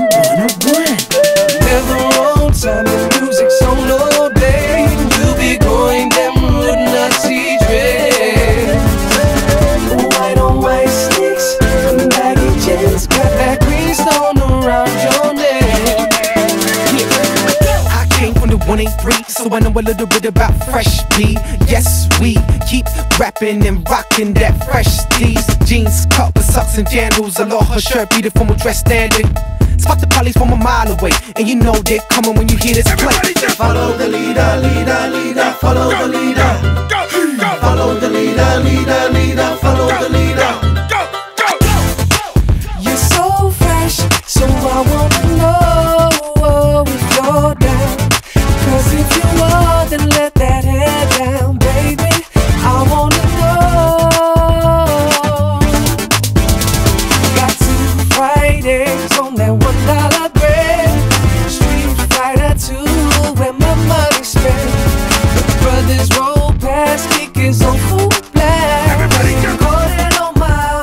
101. Never on time, the music's on all day. We'll be going them would not see dread. White on white sticks, baggy jeans, got that green stone around your neck. I came from the 183, so I know a little bit about fresh B. Yes, we keep rapping and rocking that fresh steez. Jeans cut with socks and jandals, aloha shirt, be the formal dress standard. Spot the police from a mile away, and you know they're coming when you hear this play. Follow the leader, leader, leader, follow the leader. Follow the leader, leader, leader, follow the leader. You're so fresh, so I wanna know if you're down. Cause if you are, then let that hair down, baby. I wanna know. Got 2 Fridays on that $1 bread. Street Fighter 2, where my money spent. The brothers roll past, kickers on full blast. Everybody go! Calling on my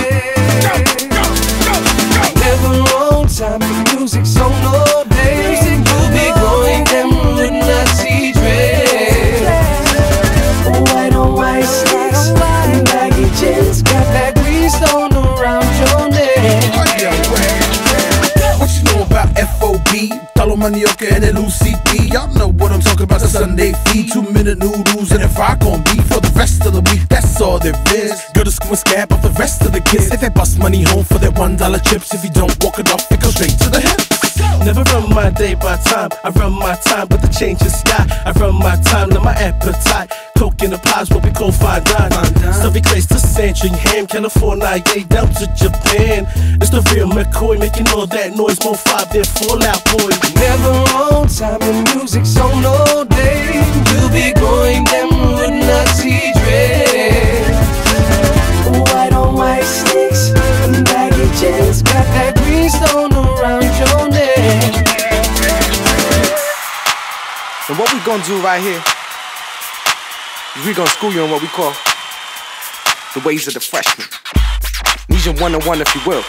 never on time, the music's on all day. We'll be going them would not see dread. White on white sticks, baggy jeans, got that green stone around your neck. What you know about FOB? Talo manioca and LUCD. Y'all know what I'm talking about, the Sunday feed. 2-minute noodles and a rock on beef for the rest of the week, that's all there is. Go to school and scab off the rest of the kids. If they bust money home for their $1 chips. If you don't walk it off, it goes straight to the hips. Never run my day by time, I run my time, but the change is sky. I run my time, let my appetite. Coke in the pies, what we call fine dine. Stuffy craze to Sandring Ham, California, yeah, down to Japan. It's the real McCoy, making all that noise, more 5 than Fallout Boy. Never on time, the music's on all day. We'll be going them would not see dread. White on white sticks, baggy jeans, got that green stone around your neck. And what we gonna do right here is we gonna school you on what we call the ways of the freshman. Need your 101 if you will.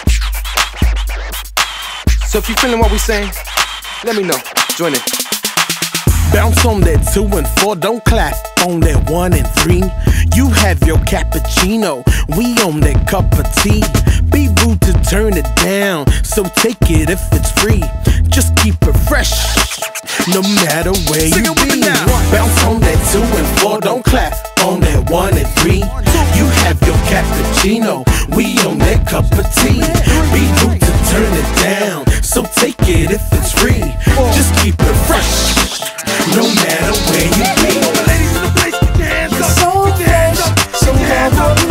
So if you feeling what we saying, let me know. Join in. Bounce on that 2 and 4, don't clap on that 1 and 3. You have your cappuccino, we on that cup of tea. Be rude to turn it down, so take it if it's free. Just keep it fresh, no matter where you be. Bounce on that 2 and 4, don't clap on that 1 and 3. You have your cappuccino, we on that cup of tea. Be rude to turn it down, so take it if it's free. Just keep it fresh, no matter where you be. Ladies in the place, put your hands up. So fresh, so